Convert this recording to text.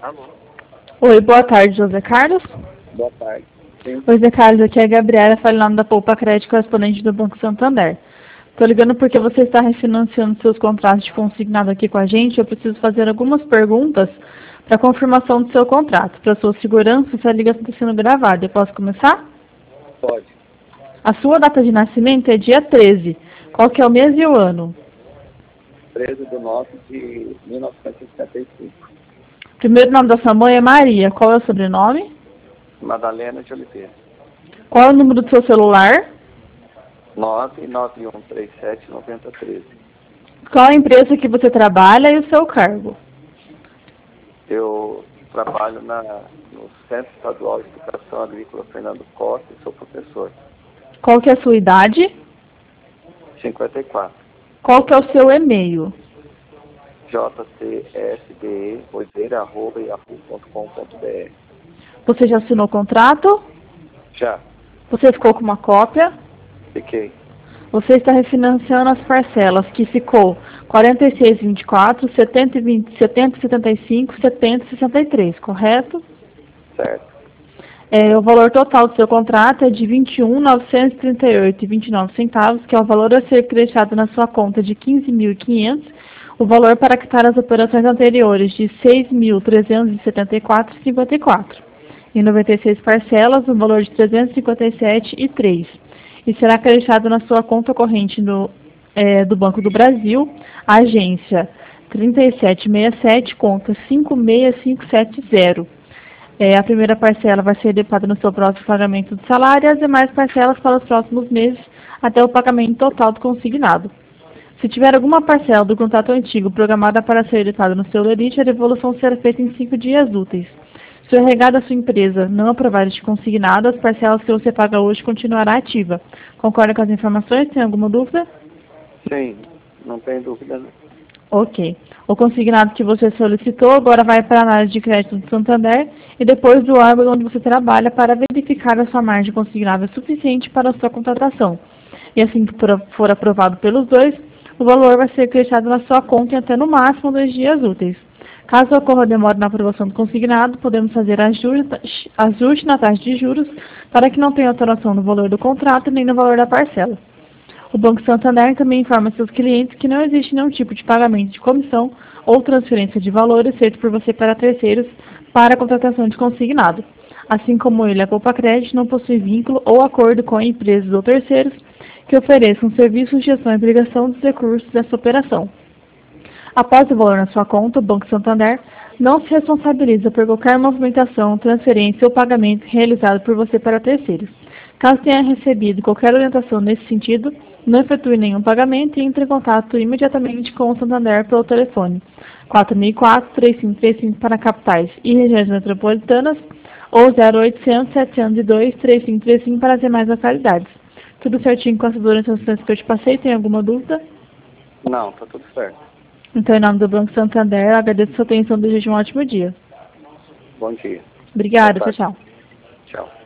Alô? Oi, boa tarde, José Carlos. Boa tarde. Sim. Oi, José Carlos, aqui é a Gabriela, falo em nome da Poupa Crédito, correspondente do Banco Santander. Estou ligando porque você está refinanciando seus contratos de consignado aqui com a gente. Eu preciso fazer algumas perguntas para confirmação do seu contrato. Para sua segurança, essa ligação está sendo gravada. Eu posso começar? Pode. A sua data de nascimento é dia 13. Qual que é o mês e o ano? 13 de 9 de 1975. Primeiro nome da sua mãe é Maria. Qual é o sobrenome? Madalena de Oliveira. Qual é o número do seu celular? 991379013. Qual é a empresa que você trabalha e o seu cargo? Eu trabalho no Centro Estadual de Educação Agrícola Fernando Costa e sou professor. Qual que é a sua idade? 54. Qual que é o seu e-mail? jcsdoliveira@yahoo.com.br. Você já assinou o contrato? Já. Você ficou com uma cópia? Fiquei. Você está refinanciando as parcelas que ficou 46,24, 70,20, 70,75, 70,63, correto? Certo. O valor total do seu contrato é de R$ 21.938,29, que é o valor a ser creditado na sua conta de 15.500, o valor para quitar as operações anteriores de 6.374,54. Em 96 parcelas, o valor de 357,03. E será creditado na sua conta corrente do Banco do Brasil, agência 3767, conta 56570. A primeira parcela vai ser depositada no seu próximo pagamento de salário e as demais parcelas para os próximos meses até o pagamento total do consignado. Se tiver alguma parcela do contrato antigo programada para ser depositada no seu lerite, a devolução será feita em 5 dias úteis. Se o RH da sua empresa não aprovar este consignado, as parcelas que você paga hoje continuará ativa. Concorda com as informações? Tem alguma dúvida? Sim, não tem dúvida. Não. Ok. O consignado que você solicitou agora vai para a análise de crédito do Santander e depois do órgão onde você trabalha para verificar a sua margem consignável suficiente para a sua contratação. E assim que for aprovado pelos dois, o valor vai ser creditado na sua conta em até no máximo 2 dias úteis. Caso ocorra demora na aprovação do consignado, podemos fazer ajuste na taxa de juros para que não tenha alteração no valor do contrato nem no valor da parcela. O Banco Santander também informa seus clientes que não existe nenhum tipo de pagamento de comissão ou transferência de valores feito por você para terceiros para a contratação de consignado. Assim como ele, a Poupa Crédito não possui vínculo ou acordo com empresas ou terceiros que ofereçam serviços de gestão e obrigação dos recursos dessa operação. Após o valor na sua conta, o Banco Santander não se responsabiliza por qualquer movimentação, transferência ou pagamento realizado por você para terceiros. Caso tenha recebido qualquer orientação nesse sentido, não efetue nenhum pagamento e entre em contato imediatamente com o Santander pelo telefone 4004-3535 para capitais e regiões metropolitanas ou 0800-702-3535 para as demais localidades. Tudo certinho com as orientações que eu te passei? Tem alguma dúvida? Não, tá tudo certo. Então, em nome do Banco Santander, agradeço a sua atenção e desejo um ótimo dia. Bom dia. Obrigada, tchau, tchau. Tchau.